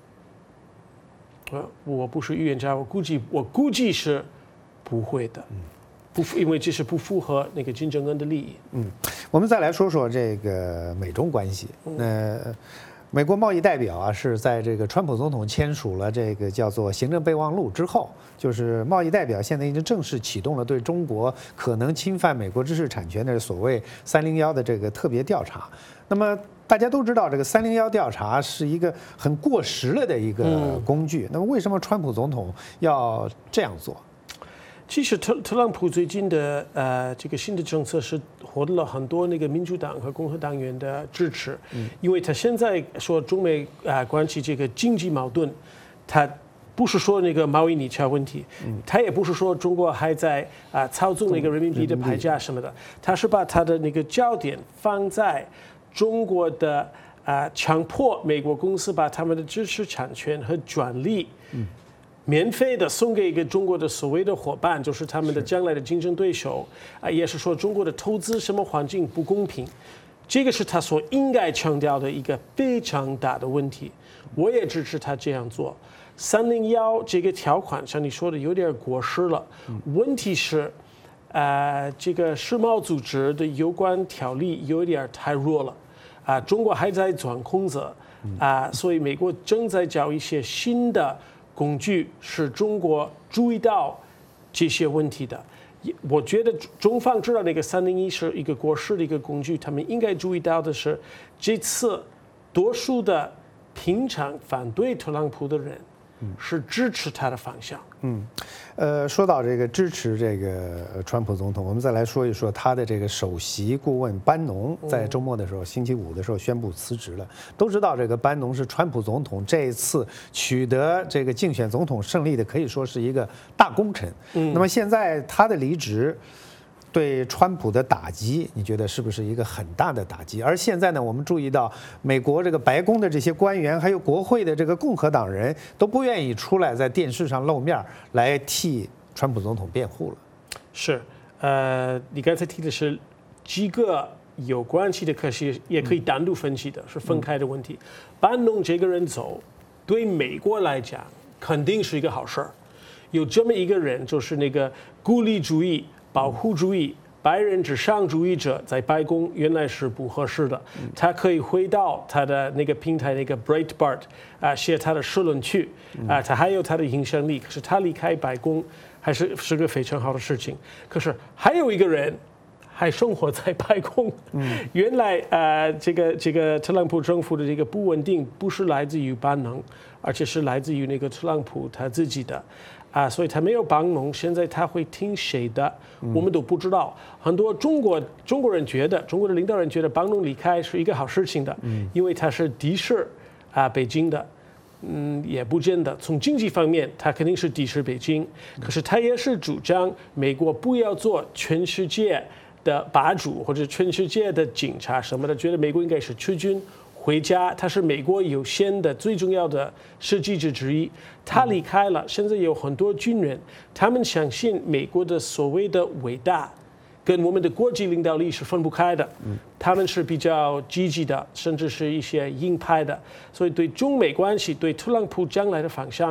呃，我不是预言家，我估计我估计是不会的，不，因为这是不符合那个金正恩的利益。 嗯，我们再来说说这个美中关系。那、呃、美国贸易代表啊是在这个川普总统签署了这个叫做行政备忘录之后，就是贸易代表现在已经正式启动了对中国可能侵犯美国知识产权的所谓三零一的这个特别调查。那么大家都知道，这个三零一调查是一个很过时了的一个工具。那么为什么川普总统要这样做？ 其实特特朗普最近的呃这个新的政策是获得了很多那个民主党和共和党员的支持，嗯、因为他现在说中美啊、呃、关系这个经济矛盾，他不是说那个贸易逆差问题，嗯、他也不是说中国还在啊、呃、操纵那个人民币的牌价什么的，他是把他的那个焦点放在中国的啊、呃、强迫美国公司把他们的知识产权和专利，嗯免费的送给一个中国的所谓的伙伴，就是他们的将来的竞争对手啊，也是说中国的投资什么环境不公平，这个是他所应该强调的一个非常大的问题。我也支持他这样做。三零一这个条款像你说的有点过时了，问题是，呃，这个世贸组织的有关条例有点太弱了，啊，中国还在钻空子，啊，所以美国正在找一些新的工具是中国注意到这些问题的。我觉得中方知道那个三零一是一个过时的一个工具，他们应该注意到的是，这次多数的平常反对特朗普的人是支持他的方向。 嗯，呃，说到这个支持这个川普总统，我们再来说一说他的这个首席顾问班农，在周末的时候，星期五的时候宣布辞职了。都知道这个班农是川普总统这一次取得这个竞选总统胜利的，可以说是一个大功臣。嗯，那么现在他的离职对川普的打击，你觉得是不是一个很大的打击？而现在呢，我们注意到美国这个白宫的这些官员，还有国会的这个共和党人都不愿意出来在电视上露面来替川普总统辩护了。 是，呃，你刚才提的是几个有关系的，可是也可以单独分析的，是分开的问题。班农这个人走，对美国来讲肯定是一个好事儿。有这么一个人，就是那个孤立主义、保护主义、白人至上主义者在白宫原来是不合适的，他可以回到他的那个平台那个 Breitbart 啊，写他的社论去啊，他还有他的影响力。可是他离开白宫还是是个非常好的事情。可是还有一个人还生活在白宫，原来呃这个这个特朗普政府的这个不稳定不是来自于班农，而且是来自于那个特朗普他自己的。啊，所以他没有帮农，现在他会听谁的，我们都不知道。很多中国中国人觉得，中国的领导人觉得帮农离开是一个好事情的，因为他是敌视啊北京的，嗯，也不见得。从经济方面，他肯定是敌视北京，可是他也是主张美国不要做全世界的霸主或者全世界的警察什么的，觉得美国应该是撤军回家，他是美国有限的最重要的设计者之一。他离开了，现在有很多军人，他们相信美国的所谓的伟大，跟我们的国际领导力是分不开的。他们是比较积极的，甚至是一些鹰派的，所以对中美关系、对特朗普将来的方向，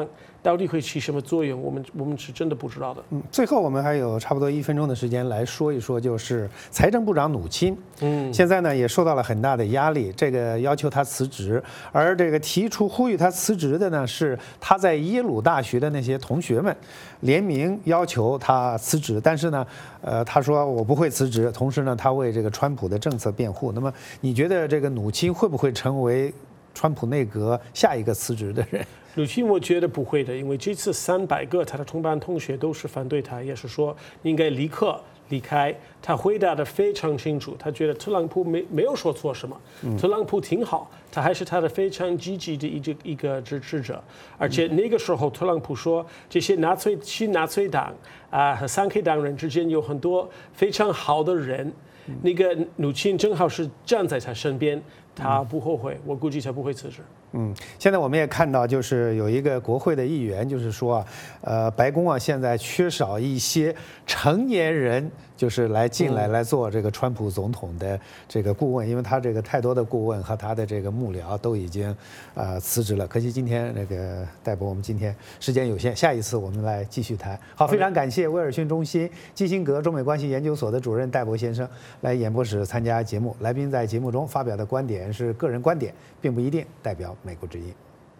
到底会起什么作用，我们我们是真的不知道的。 嗯，最后我们还有差不多一分钟的时间来说一说，就是财政部长努钦，嗯，现在呢也受到了很大的压力，这个要求他辞职，而这个提出呼吁他辞职的呢是他在耶鲁大学的那些同学们，联名要求他辞职，但是呢，呃，他说我不会辞职，同时呢，他为这个川普的政策辩护。那么，你觉得这个努钦会不会成为川普内阁下一个辞职的人？ 鲁钦我觉得不会的，因为这次三百个他的同班同学都是反对他，也是说应该立刻离开。他回答的非常清楚，他觉得特朗普没没有说错什么，嗯、特朗普挺好，他还是他的非常积极的一个一个支持者。而且那个时候特朗普说，这些纳粹新纳粹党啊和三 K 党人之间有很多非常好的人，嗯、那个努钦正好是站在他身边。他不后悔，我估计他不会辞职。 嗯，现在我们也看到，就是有一个国会的议员，就是说，呃，白宫啊，现在缺少一些成年人，就是来进来来做这个川普总统的这个顾问，因为他这个太多的顾问和他的这个幕僚都已经呃辞职了。可惜今天那个戴博，我们今天时间有限，下一次我们来继续谈。好，非常感谢威尔逊中心基辛格中美关系研究所的主任戴博先生来演播室参加节目。来宾在节目中发表的观点是个人观点，并不一定代表美国之音。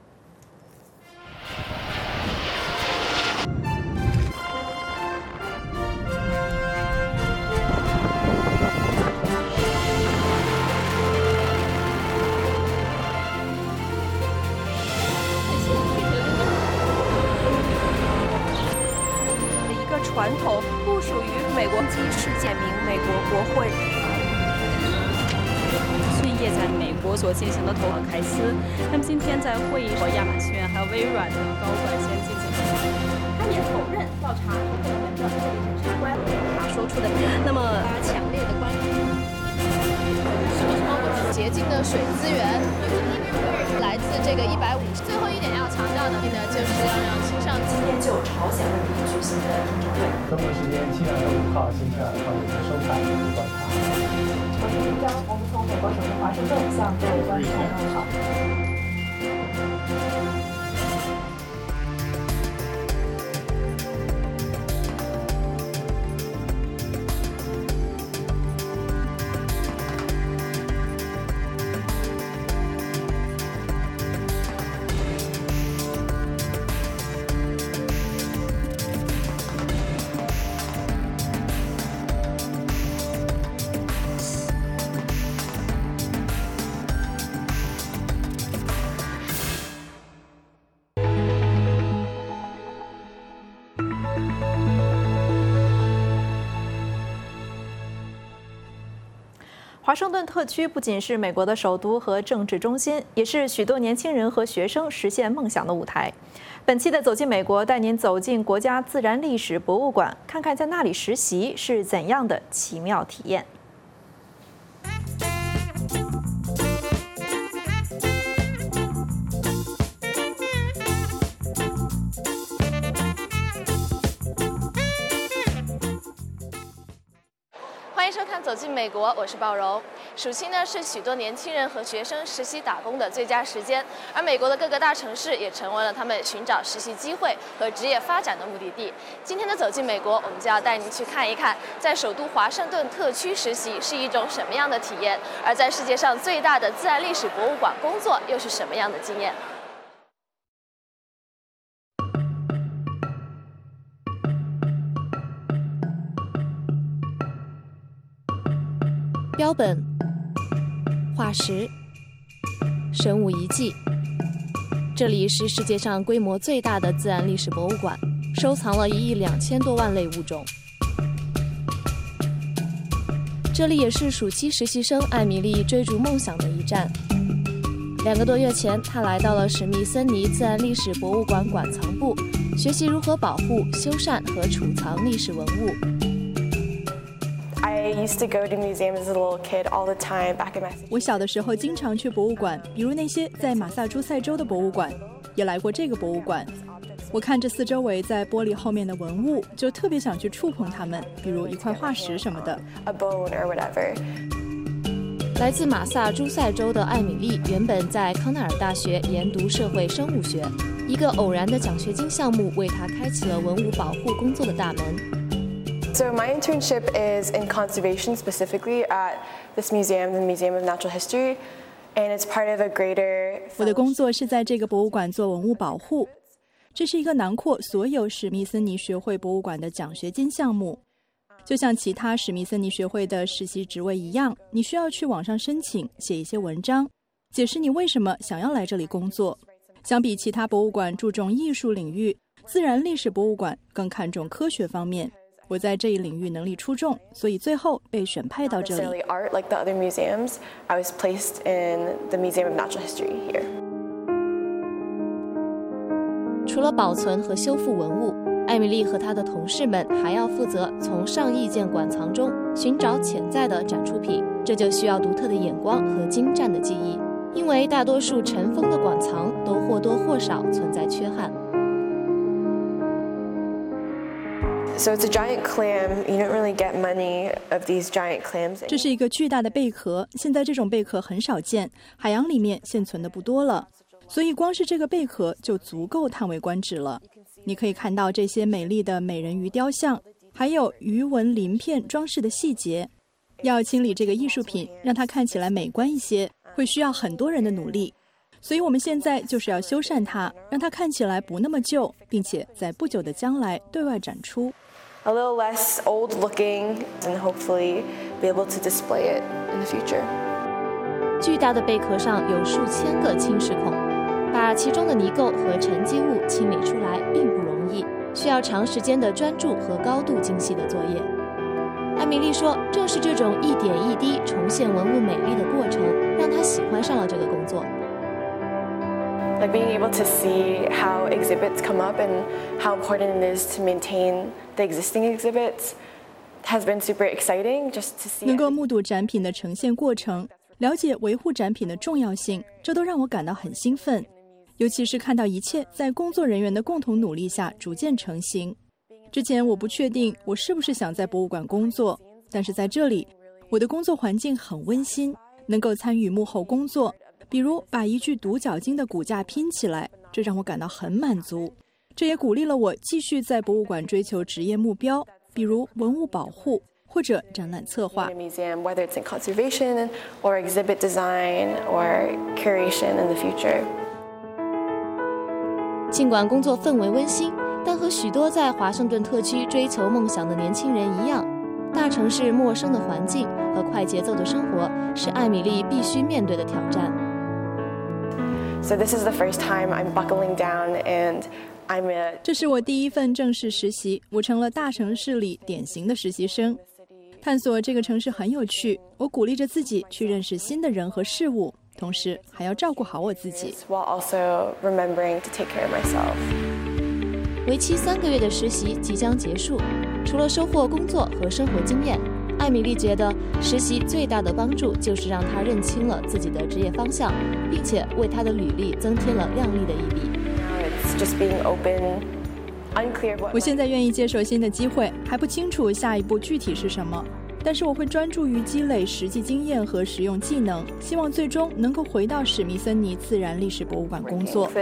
的一个传统，不属于美国基世界名美国国会。 业在美国所进行的投行凯斯，他们今天在会议和亚马逊还有微软的高管先进行。 他也否认调查可能的被审查官他说出的那么强烈的观点。 什么什么我是洁净的水资源，来自这个一百五十。最后一点要强调的呢，就是要让新上今天就朝鲜问题举行的听证会。 中国时间七月二十五号星期二，欢迎收看《观察》。 我是林章，我们从美国首都华盛顿向各位观众问好。 华盛顿特区不仅是美国的首都和政治中心，也是许多年轻人和学生实现梦想的舞台。本期的《走进美国》带您走进国家自然历史博物馆，看看在那里实习是怎样的奇妙体验。 欢迎收看《走进美国》，我是鲍荣。暑期呢是许多年轻人和学生实习打工的最佳时间，而美国的各个大城市也成为了他们寻找实习机会和职业发展的目的地。今天的《走进美国》，我们就要带您去看一看，在首都华盛顿特区实习是一种什么样的体验，而在世界上最大的自然历史博物馆工作又是什么样的经验。 标本、化石、生物遗迹，这里是世界上规模最大的自然历史博物馆，收藏了一亿两千多万类物种。这里也是暑期实习生艾米丽追逐梦想的一站。两个多月前，她来到了史密森尼自然历史博物馆馆藏部，学习如何保护、修缮和储藏历史文物。 I used to go to museums as a little kid all the time back in my. 我小的时候经常去博物馆，比如那些在马萨诸塞州的博物馆，也来过这个博物馆。我看着四周围在玻璃后面的文物，就特别想去触碰它们，比如一块化石什么的。 A bone or whatever. 来自马萨诸塞州的艾米丽原本在康奈尔大学研读社会生物学， 一个偶然的奖学金项目为他开启了文物保护工作的大门。 So my internship is in conservation, specifically at this museum, the Museum of Natural History, and it's part of a greater. 我的工作是在这个博物馆做文物保护，这是一个囊括所有史密森尼学会博物馆的奖学金项目。就像其他史密森尼学会的实习职位一样，你需要去网上申请，写一些文章，解释你为什么想要来这里工作。相比其他博物馆注重艺术领域，自然历史博物馆更看重科学方面。我在这一领域能力出众，所以最后被选派到这里。 Art like the other museums, I was placed in the Museum of Natural History here. 除了保存和修复文物，艾米丽和她的同事们还要负责从上亿件馆藏中寻找潜在的展出品，这就需要独特的眼光和精湛的技艺，因为大多数尘封的馆藏都或多或少存在缺憾。 So it's a giant clam. You don't really get many of these giant clams. 这是一个巨大的贝壳，现在这种贝壳很少见，海洋里面现存的不多了，所以光是这个贝壳就足够叹为观止了。你可以看到这些美丽的美人鱼雕像，还有鱼纹鳞片装饰的细节。要清理这个艺术品，让它看起来美观一些，会需要很多人的努力。所以我们现在就是要修缮它，让它看起来不那么旧，并且在不久的将来对外展出。 A little less old looking, and hopefully be able to display it in the future. 巨大的贝壳上有数千个侵蚀孔，把其中的泥垢和沉积物清理出来并不容易，需要长时间的专注和高度精细的作业。艾米丽说，正是这种一点一滴重现文物美丽的过程，让她喜欢上了这个工作。 Like being able to see how exhibits come up and how important it is to maintain the existing exhibits has been super exciting just to see. 能够目睹展品的呈现过程，了解维护展品的重要性，这都让我感到很兴奋。尤其是看到一切在工作人员的共同努力下逐渐成型。之前我不确定我是不是想在博物馆工作，但是在这里，我的工作环境很温馨，能够参与幕后工作。比如把一具独角鲸的骨架拼起来，这让我感到很满足。这也鼓励了我继续在博物馆追求职业目标，比如文物保护或者展览策划。 Whether it's in conservation or exhibit design or curation in the future. 尽管工作氛围温馨，但和许多在华盛顿特区追求梦想的年轻人一样，大城市陌生的环境和快节奏的生活是艾米丽必须面对的挑战。 So this is the first time I'm buckling down and I'm a... 这是我第一份正式实习，我成了大城市里典型的实习生。探索这个城市很有趣，我鼓励着自己去认识新的人和事物，同时还要照顾好我自己。 While also remembering to take care of myself. 为期三个月的实习即将结束，除了收获工作和生活经验，艾米丽觉得实习最大的帮助就是让她认清了自己的职业方向，并且为她的履历增添了亮丽的一笔。 我现在愿意接受新的机会，还不清楚下一步具体是什么，但是我会专注于积累实际经验和实用技能，希望最终能够回到史密森尼自然历史博物馆工作。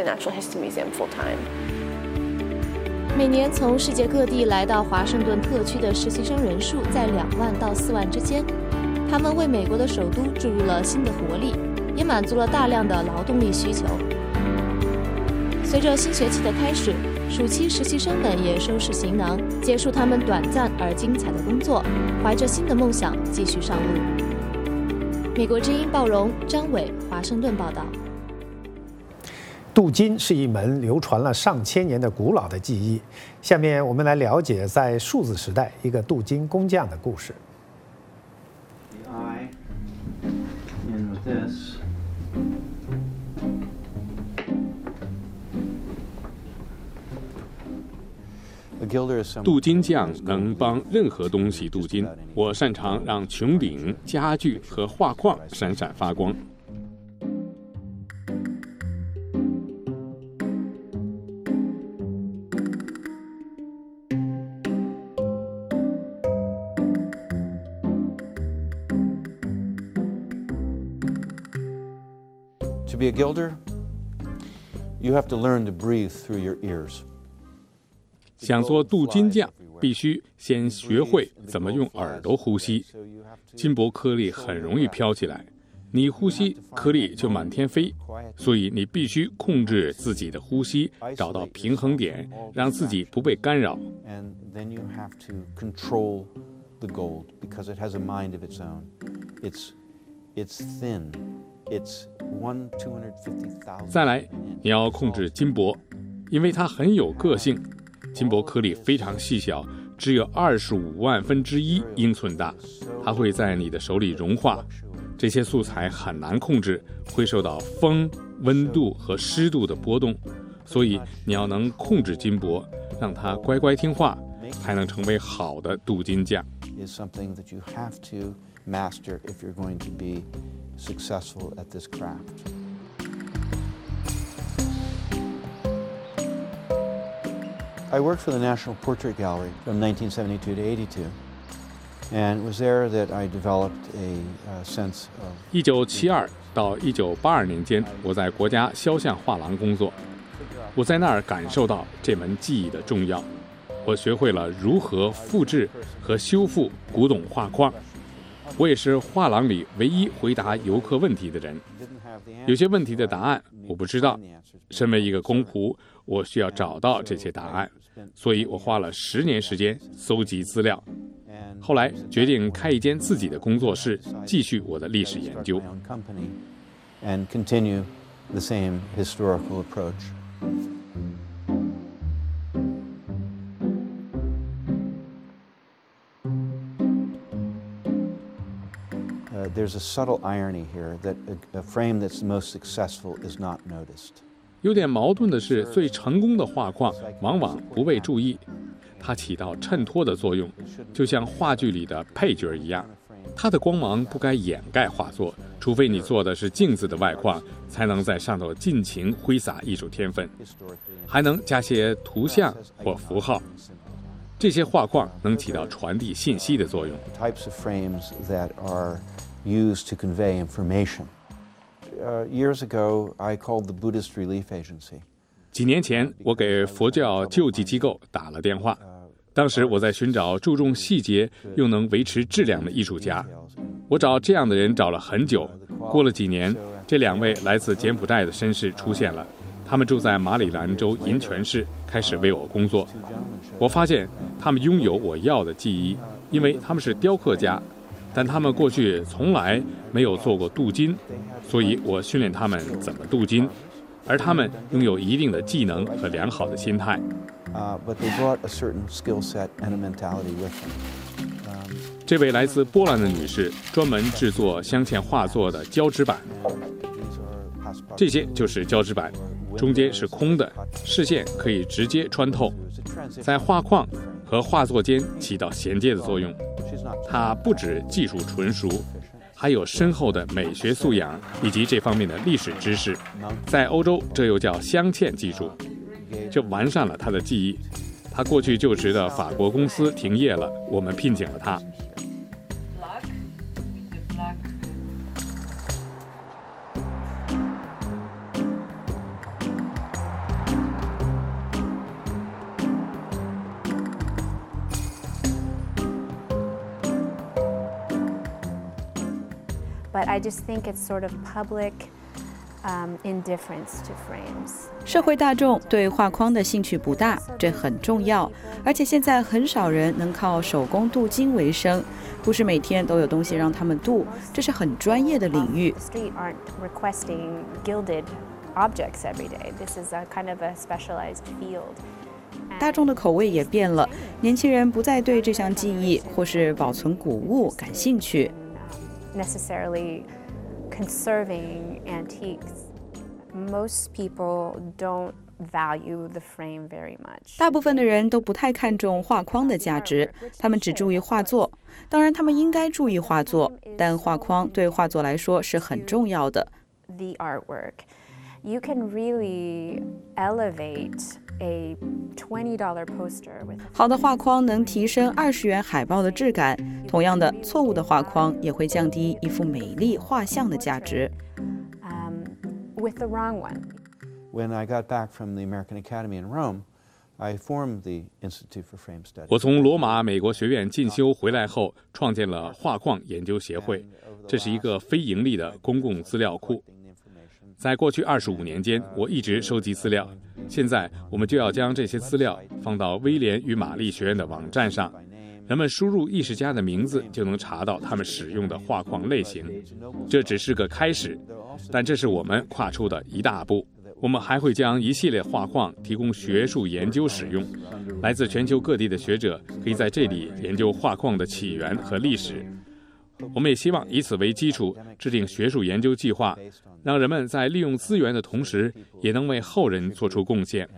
每年从世界各地来到华盛顿特区的实习生人数在两万到四万之间，他们为美国的首都注入了新的活力，也满足了大量的劳动力需求。随着新学期的开始，暑期实习生们也收拾行囊，结束他们短暂而精彩的工作，怀着新的梦想继续上路。美国之音鲍荣、张伟，华盛顿报道。 镀金是一门流传了上千年的古老的技艺。下面我们来了解在数字时代一个镀金工匠的故事。 镀金匠能帮任何东西镀金。我擅长让穹顶、家具和画框闪闪发光。 To be a gilder, You have to learn to breathe through your ears. 想做镀金匠，必须先学会怎么用耳朵呼吸。金箔颗粒很容易飘起来，你呼吸，颗粒就满天飞。所以你必须控制自己的呼吸，找到平衡点，让自己不被干扰。 And then you have to control the gold because it has a mind of its own. It's it's thin. It's one two hundred fifty thousand. 再来，你要控制金箔，因为它很有个性。金箔颗粒非常细小，只有二十五万分之一英寸大，它会在你的手里融化。这些素材很难控制，会受到风、温度和湿度的波动，所以你要能控制金箔，让它乖乖听话，才能成为好的镀金匠。 Is something that you have to master if you're going to be successful at this craft. I worked for the National Portrait Gallery from nineteen seventy-two to eighty-two, and it was there that I developed a uh, sense of. 一九七二到一九八二年间，我在国家肖像画廊工作，我在那儿感受到这门技艺的重要。我学会了如何复制和修复古董画框。我也是画廊里唯一回答游客问题的人。有些问题的答案我不知道，身为一个工仆，我需要找到这些答案，所以我花了十年时间搜集资料。后来决定开一间自己的工作室，继续我的历史研究。 And continue the same historical approach. Uh, there's a subtle irony here that a, a frame that's most successful is not noticed. 有点矛盾的是，最成功的画框往往不被注意，它起到衬托的作用，就像话剧里的配角一样。它的光芒不该掩盖画作，除非你做的是镜子的外框，才能在上头尽情挥洒艺术天分，还能加些图像或符号。这些画框能起到传递信息的作用。 Types of frames that are used to convey information. Uh, years ago, I called the Buddhist Relief Agency. 几年前，我给佛教救济机构打了电话。当时我在寻找注重细节又能维持质量的艺术家。我找这样的人找了很久。过了几年，这两位来自柬埔寨的绅士出现了。他们住在马里兰州银泉市，开始为我工作。我发现他们拥有我要的技艺，因为他们是雕刻家。但他们过去从来没有做过镀金，所以我训练他们怎么镀金，而他们拥有一定的技能和良好的心态。这位来自波兰的女士专门制作镶嵌画作的胶纸板，这些就是胶纸板，中间是空的，视线可以直接穿透，在画框和画作间起到衔接的作用。它不止技术纯熟，还有深厚的美学素养以及这方面的历史知识。在欧洲，这又叫镶嵌技术，这完善了他的技艺。他过去就职的法国公司停业了，我们聘请了他。 But I just think it's sort of public um, indifference to frames. 社会大众对画框的兴趣不大，这很重要。而且现在很少人能靠手工镀金为生，不是每天都有东西让他们镀，这是很专业的领域。 The street aren't requesting gilded objects every day. This is a kind of a specialized field. 大众的口味也变了，年轻人不再对这项技艺或是保存古物感兴趣。 necessarily conserving antiques. Most people don't value the frame very much. 大部分的人都不太看重画框的价值，他们只注意画作。当然，他们应该注意画作，但画框对画作来说是很重要的。 The artwork, you can really elevate a twenty dollar poster with. 好的画框能提升二十元海报的质感，同样的，错误的画框也会降低一幅美丽画像的价值。 Um, with the wrong one. when I got back from the American Academy in Rome, I formed the Institute for Frame Studies. 我从罗马美国学院进修回来后，创建了画框研究协会，这是一个非盈利的公共资料库。在过去二十五年间，我一直收集资料。现在，我们就要将这些资料放到威廉与玛丽学院的网站上，人们输入艺术家的名字，就能查到他们使用的画框类型。这只是个开始，但这是我们跨出的一大步。我们还会将一系列画框提供学术研究使用，来自全球各地的学者可以在这里研究画框的起源和历史。我们也希望以此为基础，制定学术研究计划，让人们在利用资源的同时，也能为后人做出贡献。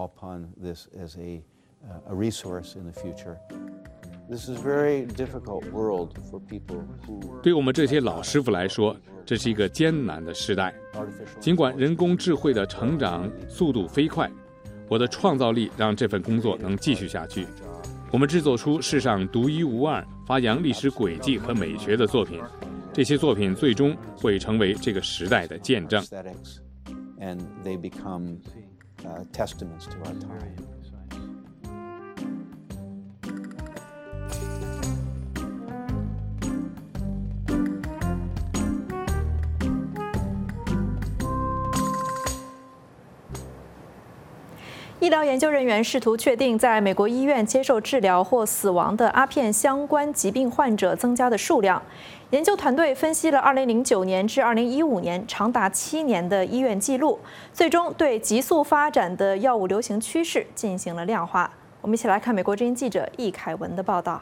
对我们这些老师傅来说，这是一个艰难的时代。尽管人工智慧的成长速度飞快，我的创造力让这份工作能继续下去。我们制作出世上独一无二、发扬历史轨迹和美学的作品，这些作品最终会成为这个时代的见证。 And they become uh, testaments to our time. 医疗研究人员试图确定，在美国医院接受治疗或死亡的阿片相关疾病患者增加的数量。研究团队分析了二零零九年至二零一五年长达七年的医院记录，最终对急速发展的药物流行趋势进行了量化。我们一起来看美国之音记者易凯文的报道。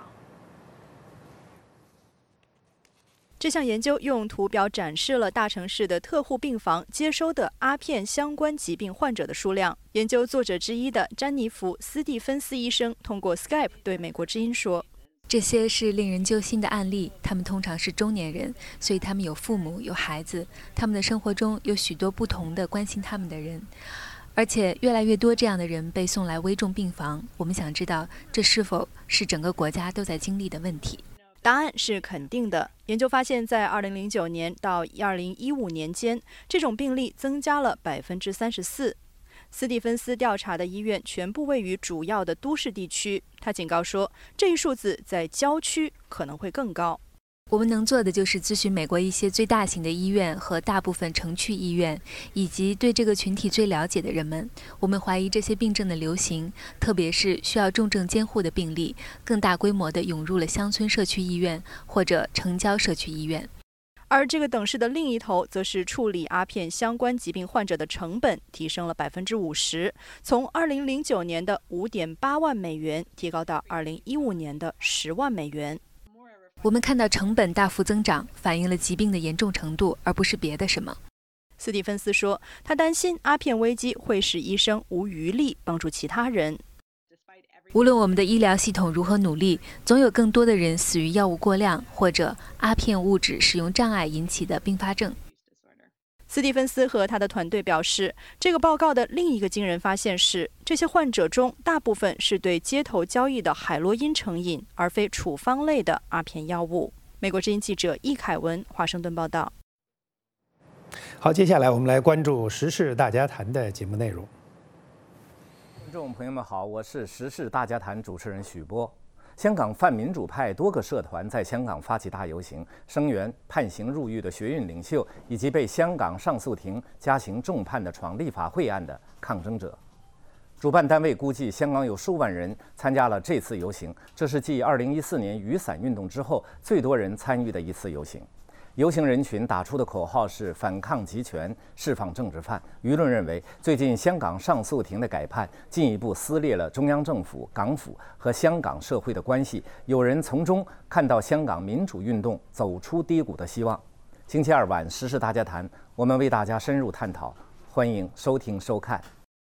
这项研究用图表展示了大城市的特护病房接收的阿片相关疾病患者的数量。研究作者之一的詹妮弗·斯蒂芬斯医生通过 Skype 对美国之音说：“ 这些是令人揪心的案例，他们通常是中年人，所以他们有父母、有孩子，他们的生活中有许多不同的关心他们的人，而且越来越多这样的人被送来危重病房。我们想知道，这是否是整个国家都在经历的问题？” 答案是肯定的。研究发现，在二零零九年到二零一五年间，这种病例增加了百分之三十四。斯蒂芬斯调查的医院全部位于主要的都市地区。他警告说，这一数字在郊区可能会更高。 我们能做的就是咨询美国一些最大型的医院和大部分城区医院，以及对这个群体最了解的人们。我们怀疑这些病症的流行，特别是需要重症监护的病例，更大规模地涌入了乡村社区医院或者城郊社区医院。 而这个等式的另一头，则是处理阿片相关疾病患者的成本提升了百分之五十，从二零零九年的五点八万美元提高到二零一五年的十万美元。 我们看到成本大幅增长，反映了疾病的严重程度，而不是别的什么。 斯蒂芬斯说，他担心阿片危机会使医生无余力帮助其他人。 无论我们的医疗系统如何努力，总有更多的人死于药物过量或者阿片物质使用障碍引起的并发症。 斯蒂芬斯和他的团队表示，这个报告的另一个惊人发现是，这些患者中大部分是对街头交易的海洛因成瘾，而非处方类的阿片药物。美国之音记者易凯文，华盛顿报道。 好，接下来我们来关注时事大家谈的节目内容。 听众朋友们好，我是时事大家谈主持人许波。香港泛民主派多个社团在香港发起大游行，声援判刑入狱的学运领袖以及被香港上诉庭加刑重判的闯立法会案的抗争者。主办单位估计，香港有数万人参加了这次游行，这是继二零一四年雨伞运动之后最多人参与的一次游行。游行人群打出的口号是反抗集权，释放政治犯。舆论认为，最近香港上诉庭的改判进一步撕裂了中央政府、港府和香港社会的关系，有人从中看到香港民主运动走出低谷的希望。星期二晚时事大家谈，我们为大家深入探讨，欢迎收听收看。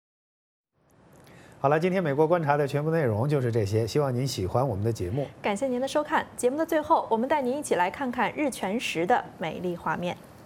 好了，今天美国观察的全部内容就是这些，希望您喜欢我们的节目。 感谢您的收看。节目的最后，我们带您一起来看看日全食的美丽画面。